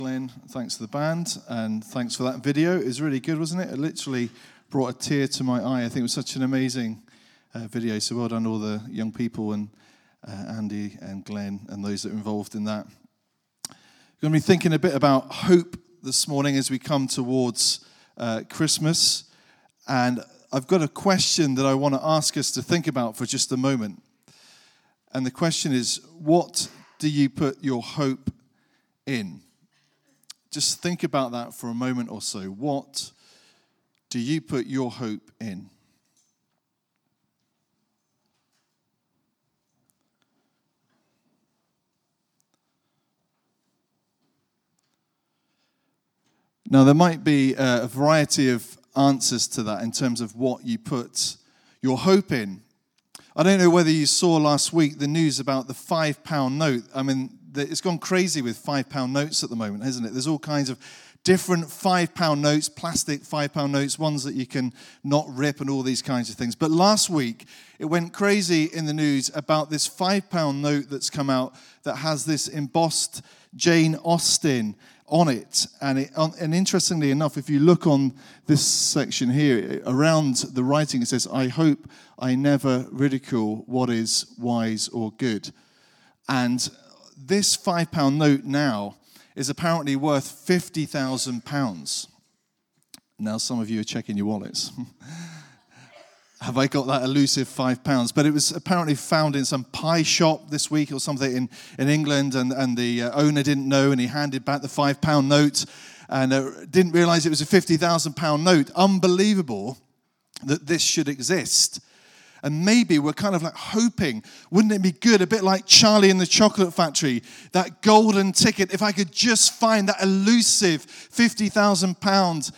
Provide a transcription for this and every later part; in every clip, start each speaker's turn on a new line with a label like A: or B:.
A: Glenn, thanks to the band, and thanks for that video. It was really good, wasn't it? It literally brought a tear to my eye. I think it was such an amazing video, so well done all the young people and Andy and Glenn and those that are involved in that. We're going to be thinking a bit about hope this morning as we come towards Christmas, and I've got a question that I want to ask us to think about for just a moment. And the question is, what do you put your hope in? Just think about that for a moment or so. What do you put your hope in? Now, there might be a variety of answers to that in terms of what you put your hope in. I don't know whether you saw last week the news about the £5 note. I mean, it's gone crazy with £5 notes at the moment, hasn't it? There's all kinds of different £5 notes, plastic £5 notes, ones that you can not rip and all these kinds of things. But last week, it went crazy in the news about this £5 note that's come out that has this embossed Jane Austen on it. And interestingly enough, if you look on this section here, around the writing, it says, "I hope I never ridicule what is wise or good." And this £5 note now is apparently worth £50,000. Now, some of you are checking your wallets. Have I got that elusive £5? But it was apparently found in some pie shop this week or something in England, and the owner didn't know, and he handed back the £5 note and didn't realize it was a £50,000 note. Unbelievable that this should exist. And maybe we're kind of like hoping, wouldn't it be good, a bit like Charlie in the Chocolate Factory, that golden ticket, if I could just find that elusive £50,000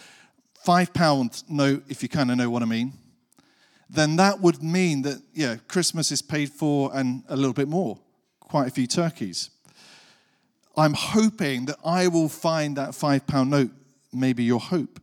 A: £5 note, if you kind of know what I mean, then that would mean that, Christmas is paid for and a little bit more, quite a few turkeys. I'm hoping that I will find that £5 note, maybe your hope.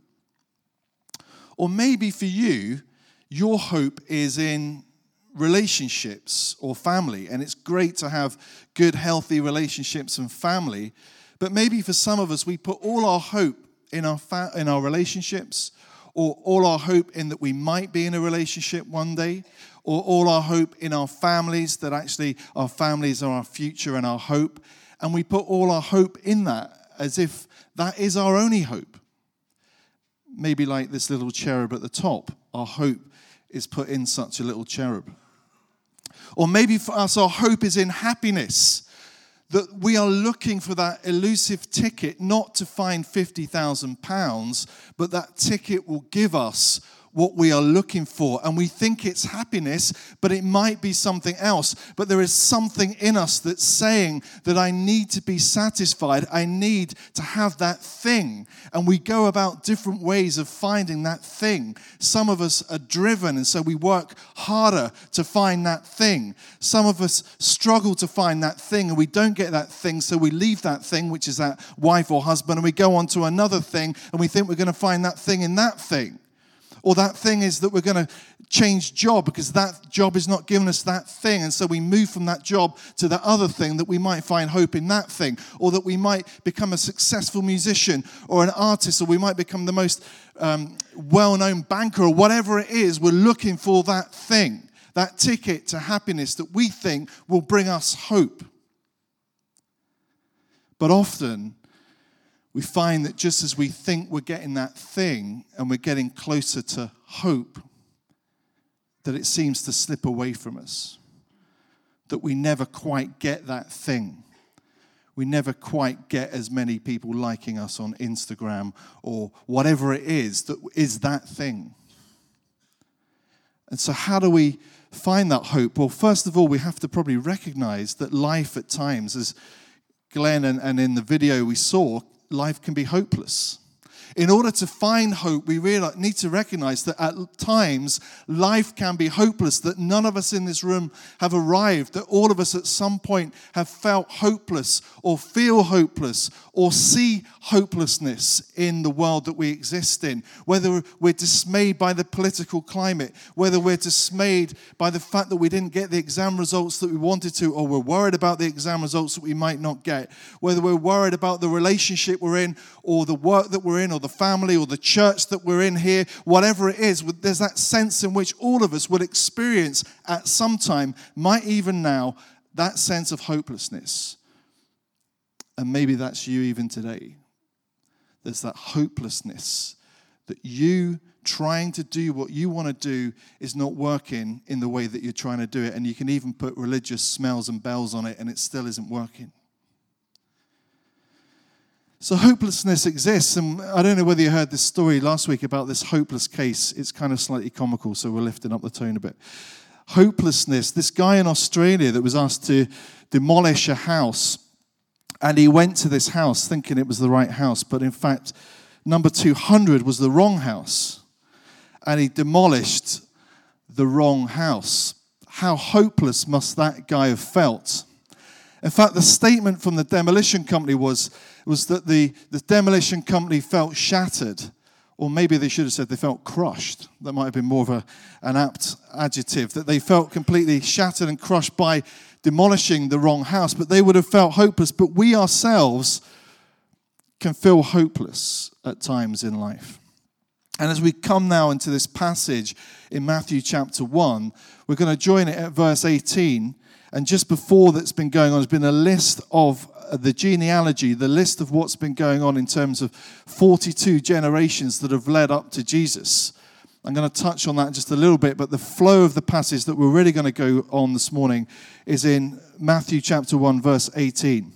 A: Or maybe for you, your hope is in relationships or family, and it's great to have good, healthy relationships and family, but maybe for some of us, we put all our hope in our relationships, or all our hope in that we might be in a relationship one day, or all our hope in our families, that actually our families are our future and our hope, and we put all our hope in that as if that is our only hope. Maybe like this little cherub at the top, our hope is put in such a little cherub. Or maybe for us, our hope is in happiness, that we are looking for that elusive ticket, not to find £50,000, but that ticket will give us what we are looking for. And we think it's happiness, but it might be something else. But there is something in us that's saying that I need to be satisfied. I need to have that thing. And we go about different ways of finding that thing. Some of us are driven, and so we work harder to find that thing. Some of us struggle to find that thing, and we don't get that thing, so we leave that thing, which is that wife or husband, and we go on to another thing, and we think we're going to find that thing in that thing. Or that thing is that we're going to change job because that job is not giving us that thing. And so we move from that job to the other thing, that we might find hope in that thing. Or that we might become a successful musician or an artist, or we might become the most well-known banker, or whatever it is. We're looking for that thing, that ticket to happiness that we think will bring us hope. But often, we find that just as we think we're getting that thing and we're getting closer to hope, that it seems to slip away from us. That we never quite get that thing. We never quite get as many people liking us on Instagram or whatever it is that thing. And so how do we find that hope? Well, first of all, we have to probably recognize that life at times, as Glenn and in the video we saw, life can be hopeless. In order to find hope, we really need to recognize that at times life can be hopeless, that none of us in this room have arrived, that all of us at some point have felt hopeless or feel hopeless or see hopelessness in the world that we exist in, whether we're dismayed by the political climate, whether we're dismayed by the fact that we didn't get the exam results that we wanted to, or we're worried about the exam results that we might not get, whether we're worried about the relationship we're in, or the work that we're in, or the family, or the church that we're in here, whatever it is, there's that sense in which all of us will experience at some time, might even now, that sense of hopelessness. And maybe that's you even today. There's that hopelessness that you trying to do what you want to do is not working in the way that you're trying to do it. And you can even put religious smells and bells on it and it still isn't working. So hopelessness exists. And I don't know whether you heard this story last week about this hopeless case. It's kind of slightly comical, so we're lifting up the tone a bit. Hopelessness. This guy in Australia that was asked to demolish a house. And he went to this house thinking it was the right house. But in fact, number 200 was the wrong house. And he demolished the wrong house. How hopeless must that guy have felt? In fact, the statement from the demolition company was that the demolition company felt shattered. Or maybe they should have said they felt crushed. That might have been more of an apt adjective. That they felt completely shattered and crushed by demolishing the wrong house. But they would have felt hopeless. But we ourselves can feel hopeless at times in life. And as we come now into this passage in Matthew chapter 1, we're going to join it at verse 18. And just before that's been going on, there's been a list of the genealogy, the list of what's been going on in terms of 42 generations that have led up to Jesus. I'm going to touch on that in just a little bit, but the flow of the passage that we're really going to go on this morning is in Matthew chapter 1, verse 18.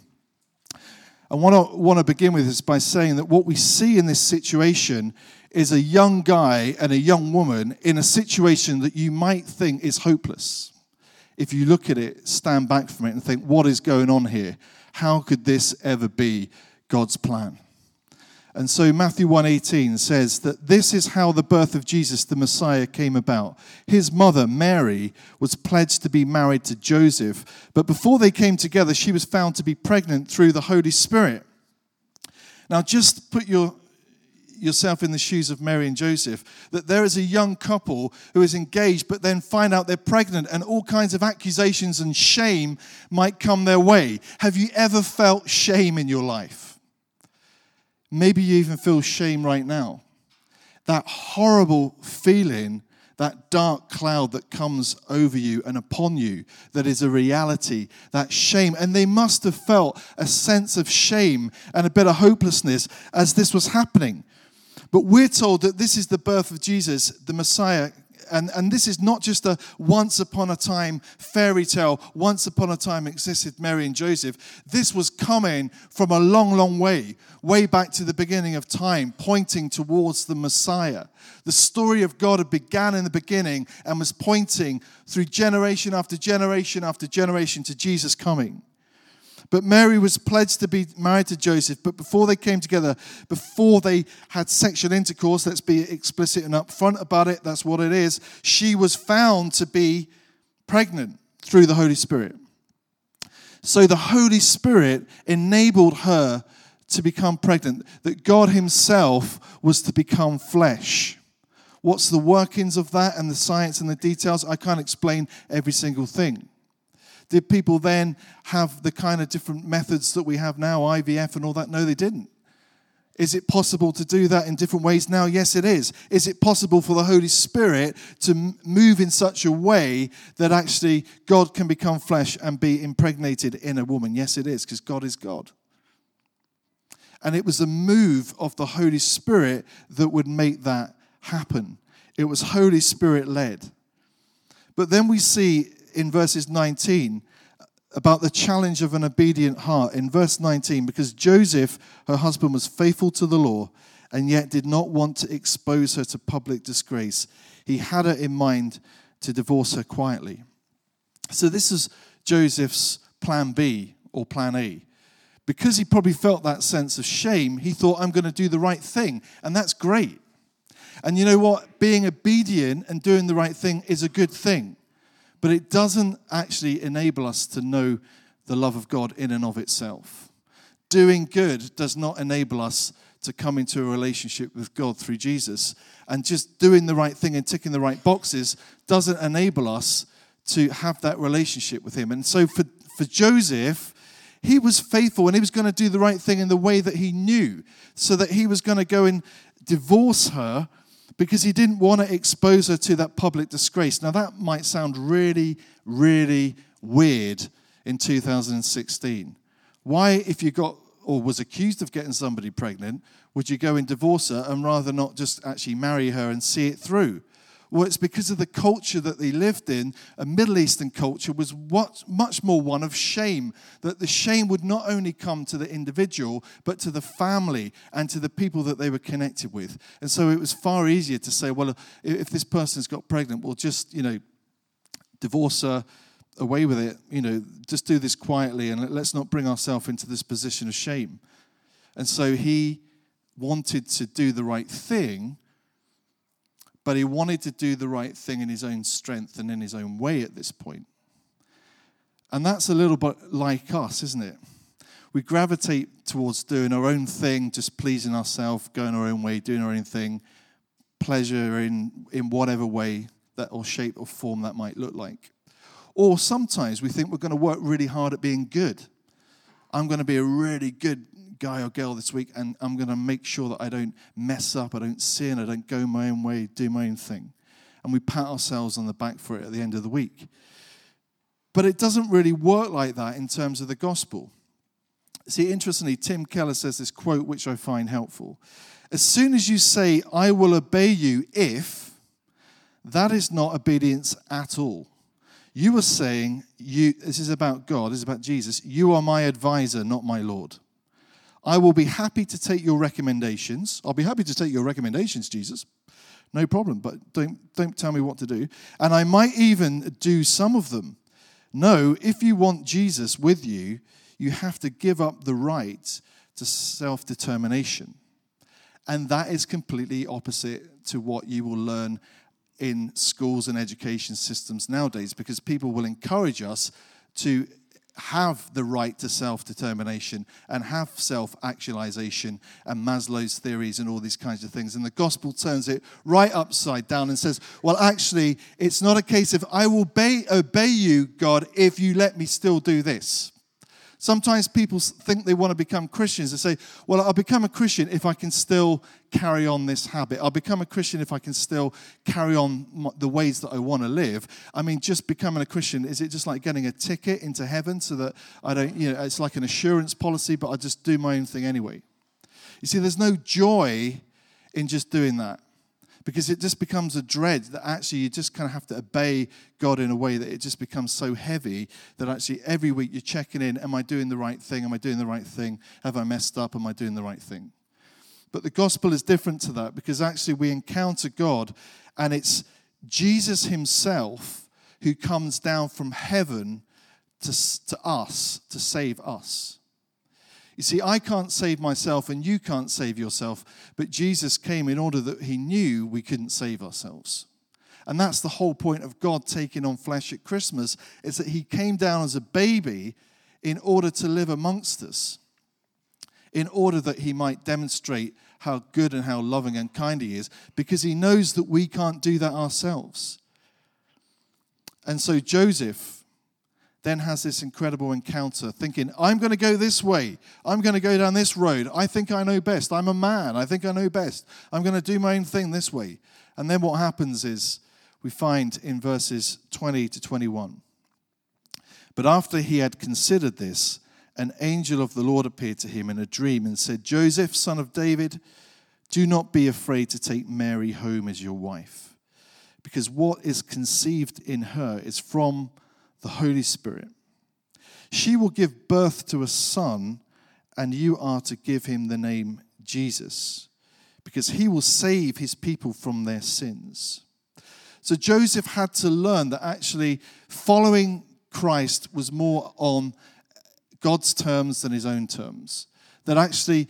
A: I want to begin with this by saying that what we see in this situation is a young guy and a young woman in a situation that you might think is hopeless. If you look at it, stand back from it and think, what is going on here? How could this ever be God's plan? And so Matthew 1:18 says that this is how the birth of Jesus, the Messiah, came about. His mother, Mary, was pledged to be married to Joseph, but before they came together, she was found to be pregnant through the Holy Spirit. Now, just put yourself in the shoes of Mary and Joseph, that there is a young couple who is engaged, but then find out they're pregnant, and all kinds of accusations and shame might come their way. Have you ever felt shame in your life? Maybe you even feel shame right now. That horrible feeling, that dark cloud that comes over you and upon you, that is a reality, that shame. And they must have felt a sense of shame and a bit of hopelessness as this was happening. But we're told that this is the birth of Jesus, the Messiah. And this is not just a once upon a time fairy tale, once upon a time existed Mary and Joseph. This was coming from a long, long way back to the beginning of time, pointing towards the Messiah. The story of God had began in the beginning and was pointing through generation after generation after generation to Jesus coming. But Mary was pledged to be married to Joseph, but before they came together, before they had sexual intercourse, let's be explicit and upfront about it, that's what it is, she was found to be pregnant through the Holy Spirit. So the Holy Spirit enabled her to become pregnant, that God himself was to become flesh. What's the workings of that and the science and the details? I can't explain every single thing. Did people then have the kind of different methods that we have now, IVF and all that? No, they didn't. Is it possible to do that in different ways now? Yes, it is. Is it possible for the Holy Spirit to move in such a way that actually God can become flesh and be impregnated in a woman? Yes, it is, because God is God. And it was a move of the Holy Spirit that would make that happen. It was Holy Spirit led. But then we see in verses 19 about the challenge of an obedient heart. In verse 19, because Joseph, her husband, was faithful to the law and yet did not want to expose her to public disgrace, he had her in mind to divorce her quietly. So this is Joseph's plan B or plan A. Because he probably felt that sense of shame, he thought, I'm going to do the right thing. And that's great. And you know what? Being obedient and doing the right thing is a good thing. But it doesn't actually enable us to know the love of God in and of itself. doing good does not enable us to come into a relationship with God through Jesus. And just doing the right thing and ticking the right boxes doesn't enable us to have that relationship with him. And so for Joseph, he was faithful and he was going to do the right thing in the way that he knew, so that he was going to go and divorce her because he didn't want to expose her to that public disgrace. Now that might sound really, really weird in 2016. Why, if you got or was accused of getting somebody pregnant, would you go and divorce her and rather not just actually marry her and see it through? Well, it's because of the culture that they lived in. A Middle Eastern culture was much more one of shame, that the shame would not only come to the individual, but to the family and to the people that they were connected with. And so it was far easier to say, well, if this person's got pregnant, we'll just, divorce her, away with it, just do this quietly and let's not bring ourselves into this position of shame. And so he wanted to do the right thing, but he wanted to do the right thing in his own strength and in his own way at this point. And that's a little bit like us, isn't it? We gravitate towards doing our own thing, just pleasing ourselves, going our own way, doing our own thing, pleasure in whatever way that or shape or form that might look like. Or sometimes we think we're going to work really hard at being good. I'm going to be a really good guy or girl this week, and I'm going to make sure that I don't mess up, I don't sin, I don't go my own way, do my own thing. And we pat ourselves on the back for it at the end of the week. But it doesn't really work like that in terms of the gospel. See, interestingly, Tim Keller says this quote, which I find helpful. As soon as you say, I will obey you if, that is not obedience at all. You are saying, this is about God, this is about Jesus, you are my advisor, not my Lord. I will be happy to take your recommendations. I'll be happy to take your recommendations, Jesus. No problem, but don't tell me what to do. And I might even do some of them. No, if you want Jesus with you, you have to give up the right to self-determination. And that is completely opposite to what you will learn in schools and education systems nowadays, because people will encourage us to have the right to self-determination and have self-actualization and Maslow's theories and all these kinds of things. And the gospel turns it right upside down and says, well, actually, it's not a case of I will obey you, God, if you let me still do this. Sometimes people think they want to become Christians. They say, well, I'll become a Christian if I can still carry on this habit. I'll become a Christian if I can still carry on the ways that I want to live. I mean, just becoming a Christian, is it just like getting a ticket into heaven so that I don't, it's like an assurance policy, but I just do my own thing anyway? You see, there's no joy in just doing that, because it just becomes a dread that actually you just kind of have to obey God in a way that it just becomes so heavy that actually every week you're checking in, am I doing the right thing? Am I doing the right thing? Have I messed up? Am I doing the right thing? But the gospel is different to that, because actually we encounter God and it's Jesus himself who comes down from heaven to us, to save us. You see, I can't save myself and you can't save yourself, but Jesus came in order that he knew we couldn't save ourselves. And that's the whole point of God taking on flesh at Christmas, is that he came down as a baby in order to live amongst us, in order that he might demonstrate how good and how loving and kind he is, because he knows that we can't do that ourselves. And so Joseph then has this incredible encounter, thinking, I'm going to go this way. I'm going to go down this road. I think I know best. I'm a man. I think I know best. I'm going to do my own thing this way. And then what happens is we find in verses 20 to 21. But after he had considered this, an angel of the Lord appeared to him in a dream and said, Joseph, son of David, do not be afraid to take Mary home as your wife, because what is conceived in her is from the Holy Spirit. She will give birth to a son, and you are to give him the name Jesus, because he will save his people from their sins. So Joseph had to learn that actually following Christ was more on God's terms than his own terms. That actually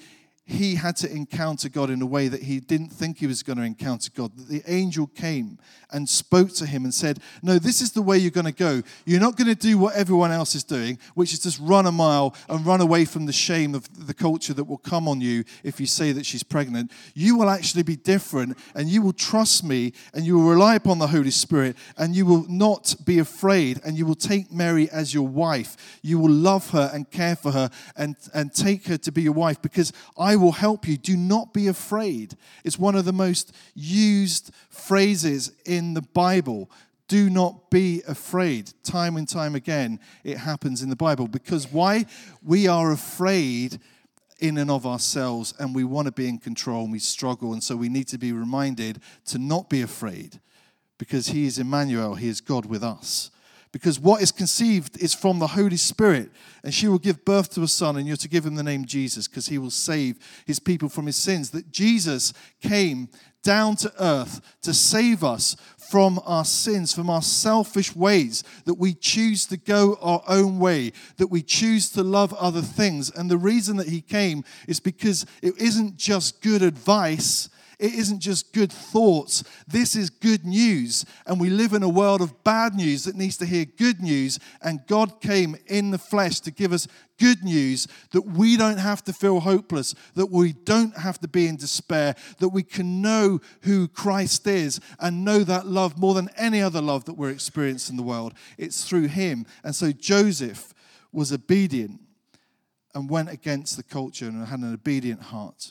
A: he had to encounter God in a way that he didn't think he was going to encounter God. That the angel came and spoke to him and said, no, this is the way you're going to go. You're not going to do what everyone else is doing, which is just run a mile and run away from the shame of the culture that will come on you if you say that she's pregnant. You will actually be different, and you will trust me, and you will rely upon the Holy Spirit, and you will not be afraid, and you will take Mary as your wife. You will love her and care for her and take her to be your wife, because I will help you. Do not be afraid. It's one of the most used phrases in the Bible. Do not be afraid. Time and time again, it happens in the Bible. Because why? We are afraid in and of ourselves, and we want to be in control, and we struggle. And so we need to be reminded to not be afraid, because he is Emmanuel. He is God with us. Because what is conceived is from the Holy Spirit, and she will give birth to a son, and you're to give him the name Jesus, because he will save his people from his sins. That Jesus came down to earth to save us from our sins, from our selfish ways, that we choose to go our own way, that we choose to love other things. And the reason that he came is because it isn't just good advice. It isn't just good thoughts. This is good news. And we live in a world of bad news that needs to hear good news. And God came in the flesh to give us good news, that we don't have to feel hopeless, that we don't have to be in despair, that we can know who Christ is and know that love more than any other love that we're experiencing in the world. It's through him. And so Joseph was obedient and went against the culture and had an obedient heart.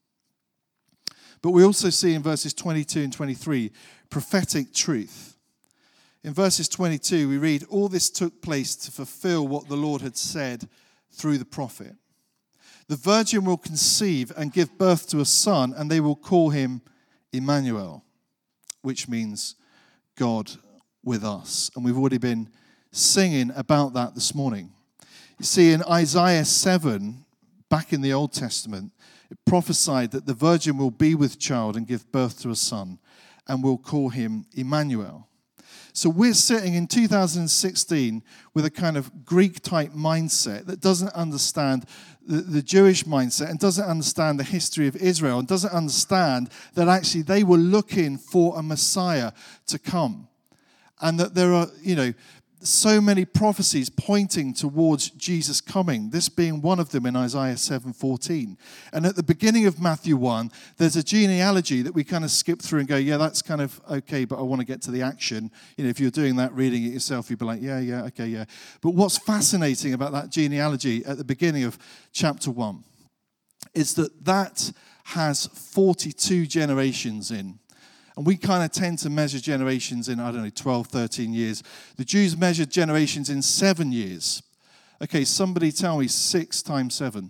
A: But we also see in verses 22 and 23 prophetic truth. In verses 22, we read, all this took place to fulfill what the Lord had said through the prophet. The virgin will conceive and give birth to a son, and they will call him Emmanuel, which means God with us. And we've already been singing about that this morning. You see, in Isaiah 7, back in the Old Testament, it prophesied that the virgin will be with child and give birth to a son, and we'll call him Emmanuel. So we're sitting in 2016 with a kind of Greek-type mindset that doesn't understand the Jewish mindset and doesn't understand the history of Israel and doesn't understand that actually they were looking for a Messiah to come. And that there are, so many prophecies pointing towards Jesus coming, this being one of them in Isaiah 7:14. And at the beginning of Matthew 1, there's a genealogy that we kind of skip through and go, yeah, that's kind of okay, but I want to get to the action. If you're doing that, reading it yourself, you'd be like, yeah, okay, yeah. But what's fascinating about that genealogy at the beginning of chapter 1 is that has 42 generations in. And we kind of tend to measure generations in, 12, 13 years. The Jews measured generations in 7 years. Okay, somebody tell me 6 times 7.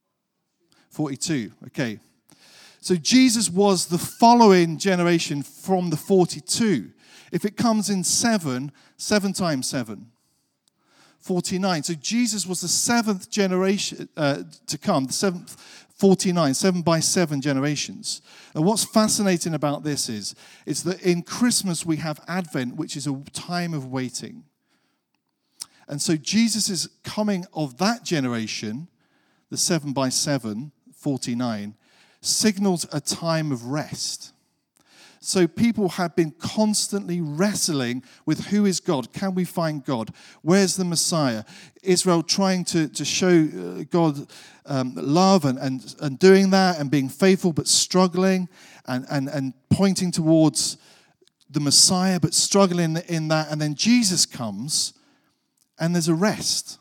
A: 42, okay. So Jesus was the following generation from the 42. If it comes in 7, 7 times 7. 49. So Jesus was the 7th generation to come, the 7th, 49, 7 by 7 generations. And what's fascinating about this is that in Christmas we have Advent, which is a time of waiting. And so Jesus is coming of that generation, the 7 by 7, 49, signals a time of rest. So people have been constantly wrestling with who is God? Can we find God? Where's the Messiah? Israel trying to show God love and doing that and being faithful but struggling and pointing towards the Messiah but struggling in that. And then Jesus comes and there's a rest.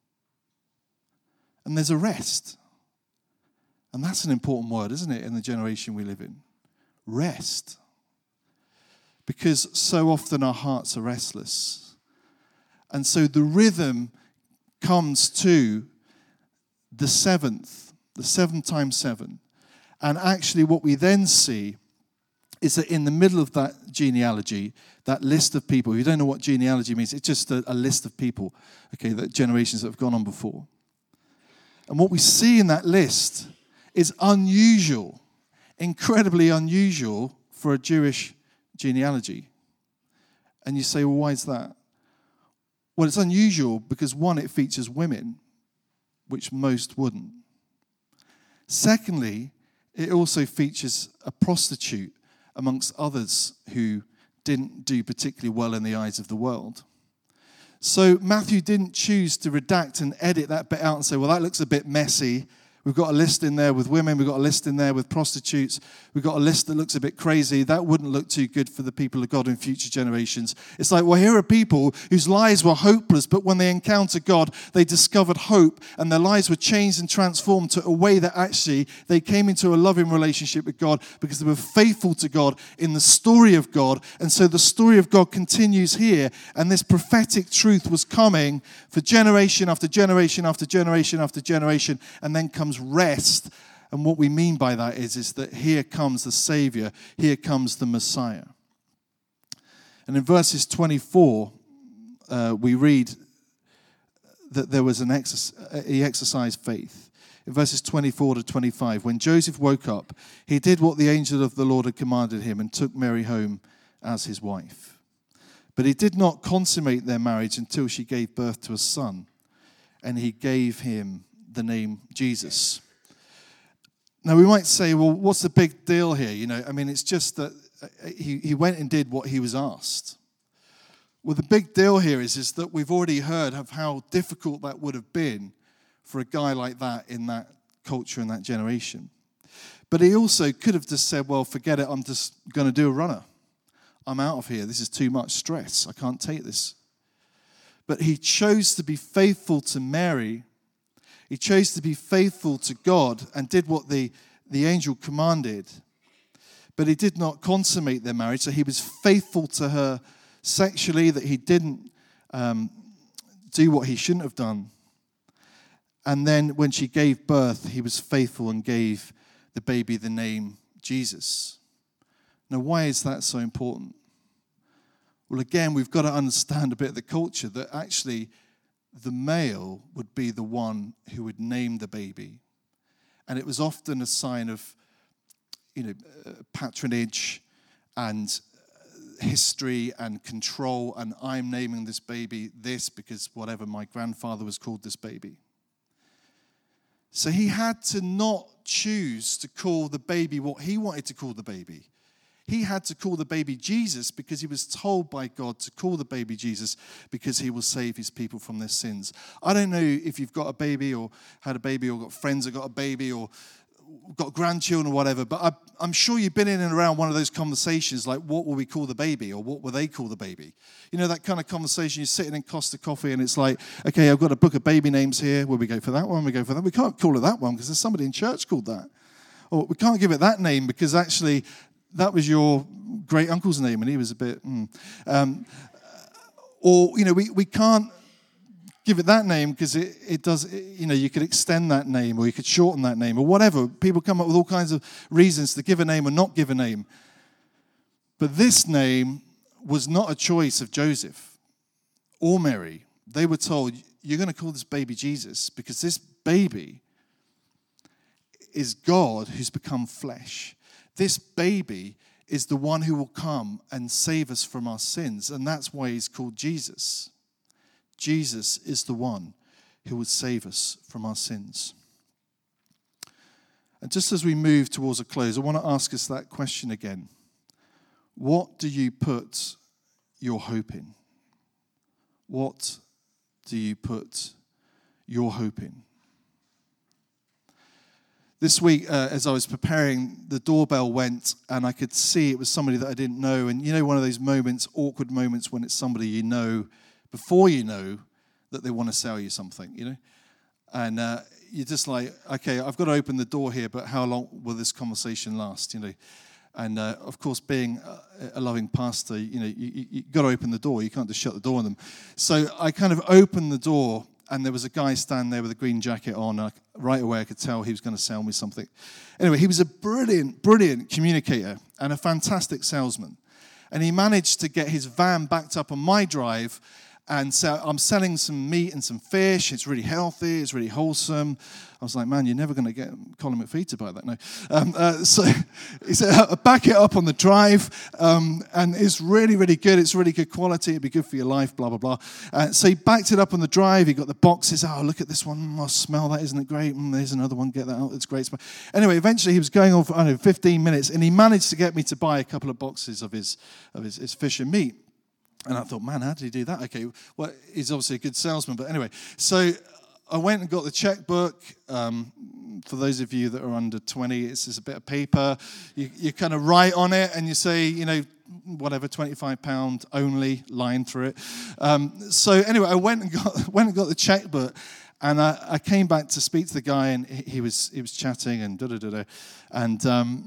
A: And there's a rest. And that's an important word, isn't it, in the generation we live in? Rest. Because so often our hearts are restless. And so the rhythm comes to the 7th, the 7 times 7. And actually what we then see is that in the middle of that genealogy, that list of people, if you don't know what genealogy means, it's just a list of people, okay, that generations that have gone on before. And what we see in that list is unusual, incredibly unusual for a Jewish genealogy. And you say, well, why is that? Well, it's unusual because, one, it features women, which most wouldn't. Secondly, it also features a prostitute amongst others who didn't do particularly well in the eyes of the world. So Matthew didn't choose to redact and edit that bit out and say, well, that looks a bit messy. We've got a list in there with women. We've got a list in there with prostitutes. We've got a list that looks a bit crazy. That wouldn't look too good for the people of God in future generations. It's like, well, here are people whose lives were hopeless, but when they encountered God, they discovered hope, and their lives were changed and transformed to a way that actually they came into a loving relationship with God because they were faithful to God in the story of God. And so the story of God continues here, and this prophetic truth was coming for generation after generation after generation after generation, and then comes rest. And what we mean by that is that here comes the Savior, here comes the Messiah. And in verses 24, we read that there was he exercised faith. In verses 24 to 25, when Joseph woke up, he did what the angel of the Lord had commanded him and took Mary home as his wife. But he did not consummate their marriage until she gave birth to a son, and he gave him the name Jesus. Now we might say, well, what's the big deal here? It's just that he went and did what he was asked. Well, the big deal here is that we've already heard of how difficult that would have been for a guy like that in that culture and that generation. But he also could have just said, well, forget it, I'm just going to do a runner. I'm out of here. This is too much stress. I can't take this. But he chose to be faithful to Mary. He chose to be faithful to God and did what the angel commanded. But he did not consummate their marriage, so he was faithful to her sexually, that he didn't do what he shouldn't have done. And then when she gave birth, he was faithful and gave the baby the name Jesus. Now, why is that so important? Well, again, we've got to understand a bit of the culture that actually the male would be the one who would name the baby. And it was often a sign of, patronage and history and control, and I'm naming this baby this because whatever, my grandfather was called this baby. So he had to not choose to call the baby what he wanted to call the baby. He had to call the baby Jesus because he was told by God to call the baby Jesus because he will save his people from their sins. I don't know if you've got a baby or had a baby or got friends that got a baby or got grandchildren or whatever, but I'm sure you've been in and around one of those conversations like, what will we call the baby, or what will they call the baby? That kind of conversation, you're sitting in Costa Coffee and it's like, okay, I've got a book of baby names here. Will we go for that one? We go for that. We can't call it that one because there's somebody in church called that. Or we can't give it that name because actually that was your great uncle's name and he was a bit, we can't give it that name because it does, you could extend that name or you could shorten that name or whatever. People come up with all kinds of reasons to give a name or not give a name. But this name was not a choice of Joseph or Mary. They were told, you're going to call this baby Jesus because this baby is God who's become flesh. This baby is the one who will come and save us from our sins, and that's why he's called Jesus. Jesus is the one who would save us from our sins. And just as we move towards a close, I want to ask us that question again. What do you put your hope in? What do you put your hope in? This week, as I was preparing, the doorbell went, and I could see it was somebody that I didn't know. And one of those moments, awkward moments, when it's somebody you know before you know that they want to sell you something, And you're just like, okay, I've got to open the door here, but how long will this conversation last, And, of course, being a loving pastor, you got to open the door. You can't just shut the door on them. So I kind of opened the door, and there was a guy standing there with a green jacket on. Right away, I could tell he was going to sell me something. Anyway, he was a brilliant, brilliant communicator and a fantastic salesman. And he managed to get his van backed up on my drive And so I'm selling some meat and some fish. It's really healthy. It's really wholesome. I was like, man, you're never going to get Colin McPhee to buy that. No. So he said, back it up on the drive. And it's really, really good. It's really good quality. It'd be good for your life, blah, blah, blah. So he backed it up on the drive. He got the boxes. Oh, look at this one. Oh, smell that. Isn't it great? There's another one. Get that out. It's great. Anyway, eventually he was going on for, 15 minutes. And he managed to get me to buy a couple of boxes of his fish and meat. And I thought, man, how did he do that? Okay, well, he's obviously a good salesman. But anyway, so I went and got the checkbook. For those of you that are under 20, it's just a bit of paper. You kind of write on it and you say, whatever, £25 only, line through it. So anyway, I went and got the checkbook. And I came back to speak to the guy, and he was chatting and da-da-da-da. And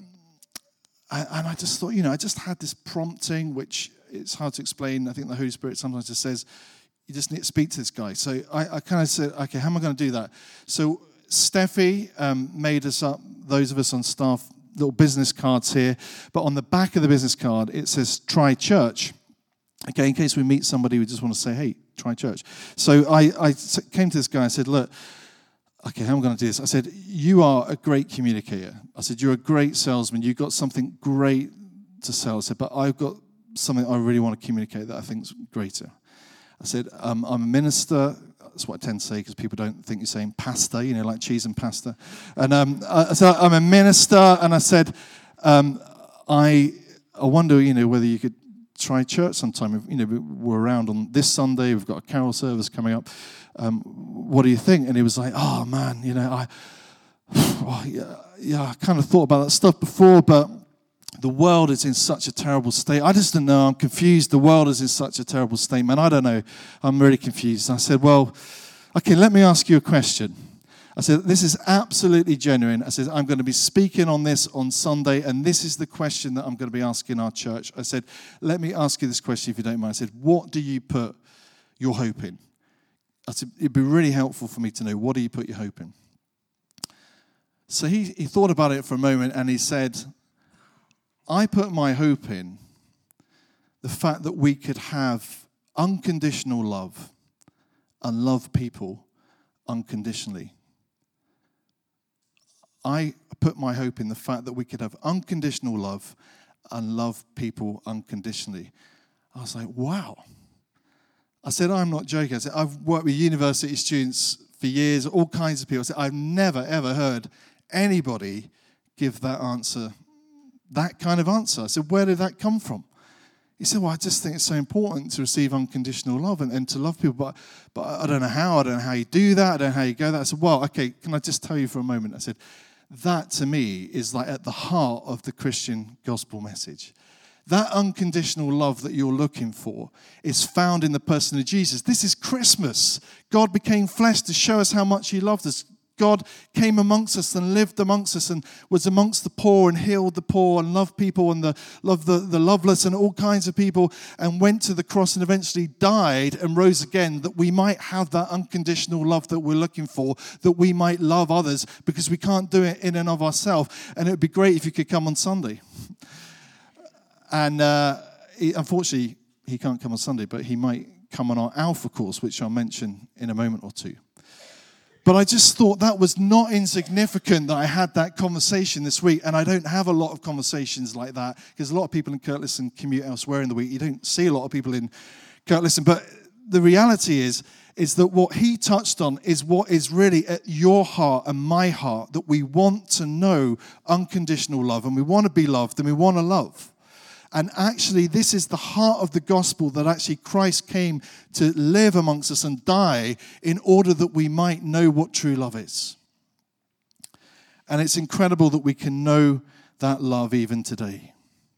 A: I just thought, I just had this prompting, which it's hard to explain. I think the Holy Spirit sometimes just says, you just need to speak to this guy. So I kind of said, okay, how am I going to do that? So Steffi made us up, those of us on staff, little business cards here. But on the back of the business card, it says, try church. Okay, in case we meet somebody, we just want to say, hey, try church. So I came to this guy and said, look, okay, how am I going to do this? I said, you are a great communicator. I said, you're a great salesman. You've got something great to sell. I said, but I've got something I really want to communicate that I think is greater. I said, I'm a minister. That's what I tend to say because people don't think you're saying pasta, like cheese and pasta. And I said, I'm a minister. And I said, I wonder, whether you could try church sometime. We're around on this Sunday. We've got a carol service coming up. What do you think? And he was like, oh, man, I kind of thought about that stuff before, but the world is in such a terrible state. I just don't know. I'm confused. The world is in such a terrible state, man. I don't know. I'm really confused. And I said, well, okay, let me ask you a question. I said, this is absolutely genuine. I said, I'm going to be speaking on this on Sunday, and this is the question that I'm going to be asking our church. I said, let me ask you this question if you don't mind. I said, what do you put your hope in? I said, it'd be really helpful for me to know, what do you put your hope in? So he thought about it for a moment, and he said, I put my hope in the fact that we could have unconditional love and love people unconditionally. I put my hope in the fact that we could have unconditional love and love people unconditionally. I was like, wow. I said, I'm not joking. I said, I've worked with university students for years, all kinds of people. I said, I've never, ever heard anybody give that answer, that kind of answer. I said, where did that come from? He said, well, I just think it's so important to receive unconditional love and to love people, but I don't know how. I don't know how you do that. I don't know how you go that. I said, well, okay, can I just tell you for a moment? I said, that to me is like at the heart of the Christian gospel message. That unconditional love that you're looking for is found in the person of Jesus. This is Christmas. God became flesh to show us how much he loved us. God came amongst us and lived amongst us and was amongst the poor and healed the poor and loved people and loved the loveless and all kinds of people, and went to the cross and eventually died and rose again, that we might have that unconditional love that we're looking for, that we might love others, because we can't do it in and of ourselves. And it would be great if you could come on Sunday. And unfortunately, he can't come on Sunday, but he might come on our Alpha course, which I'll mention in a moment or two. But I just thought that was not insignificant that I had that conversation this week. And I don't have a lot of conversations like that, because a lot of people in Kirtliston commute elsewhere in the week. You don't see a lot of people in Kirtliston. But the reality is that what he touched on is what is really at your heart and my heart, that we want to know unconditional love, and we want to be loved, and we want to love. And actually, this is the heart of the gospel, that actually Christ came to live amongst us and die in order that we might know what true love is. And it's incredible that we can know that love even today.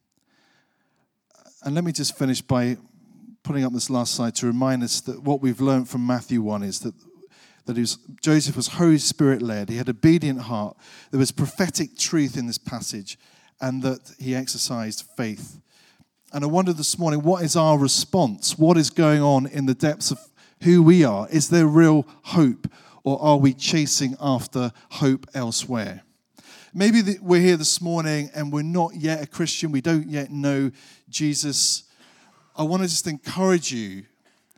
A: And let me just finish by putting up this last slide to remind us that what we've learned from Matthew 1 is that Joseph was Holy Spirit led. He had an obedient heart. There was prophetic truth in this passage, and that he exercised faith. And I wonder this morning, what is our response? What is going on in the depths of who we are? Is there real hope, or are we chasing after hope elsewhere? Maybe we're here this morning and we're not yet a Christian. We don't yet know Jesus. I want to just encourage you.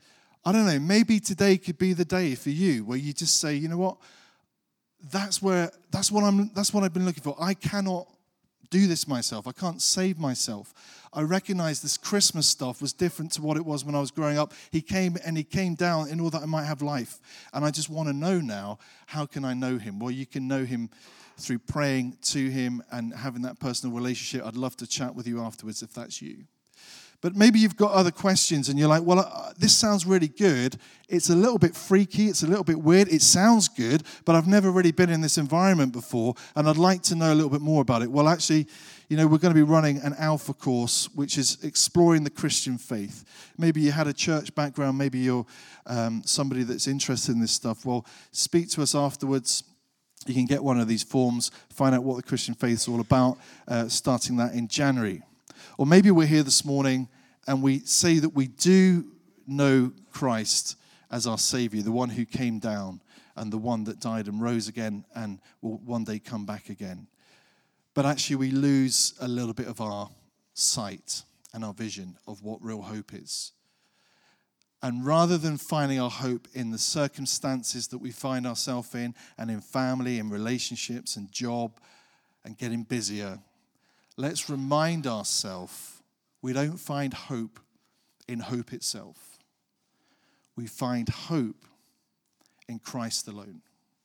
A: I don't know, maybe today could be the day for you where you just say, you know what? That's what I've been looking for. I cannot do this myself. I can't save myself. I recognize this Christmas stuff was different to what it was when I was growing up. He came down in order that I might have life. And I just want to know now, how can I know him? Well, you can know him through praying to him and having that personal relationship. I'd love to chat with you afterwards if that's you. But maybe you've got other questions and you're like, well, this sounds really good. It's a little bit freaky. It's a little bit weird. It sounds good, but I've never really been in this environment before, and I'd like to know a little bit more about it. Well, actually, we're going to be running an Alpha course, which is exploring the Christian faith. Maybe you had a church background. Maybe you're somebody that's interested in this stuff. Well, speak to us afterwards. You can get one of these forms, find out what the Christian faith is all about, starting that in January. Or maybe we're here this morning and we say that we do know Christ as our Savior, the one who came down and the one that died and rose again and will one day come back again. But actually we lose a little bit of our sight and our vision of what real hope is. And rather than finding our hope in the circumstances that we find ourselves in and in family and relationships and job and getting busier, let's remind ourselves we don't find hope in hope itself. We find hope in Christ alone.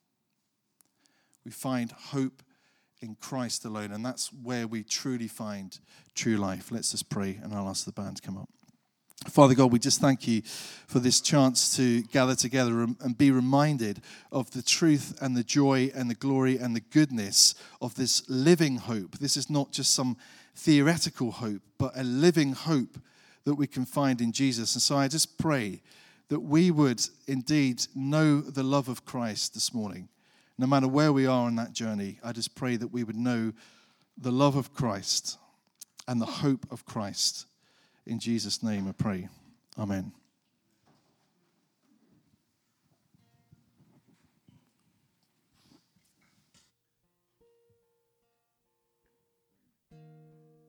A: We find hope in Christ alone, and that's where we truly find true life. Let's just pray, and I'll ask the band to come up. Father God, we just thank you for this chance to gather together and be reminded of the truth and the joy and the glory and the goodness of this living hope. This is not just some theoretical hope, but a living hope that we can find in Jesus. And so I just pray that we would indeed know the love of Christ this morning. No matter where we are on that journey, I just pray that we would know the love of Christ and the hope of Christ. In Jesus' name I pray. Amen.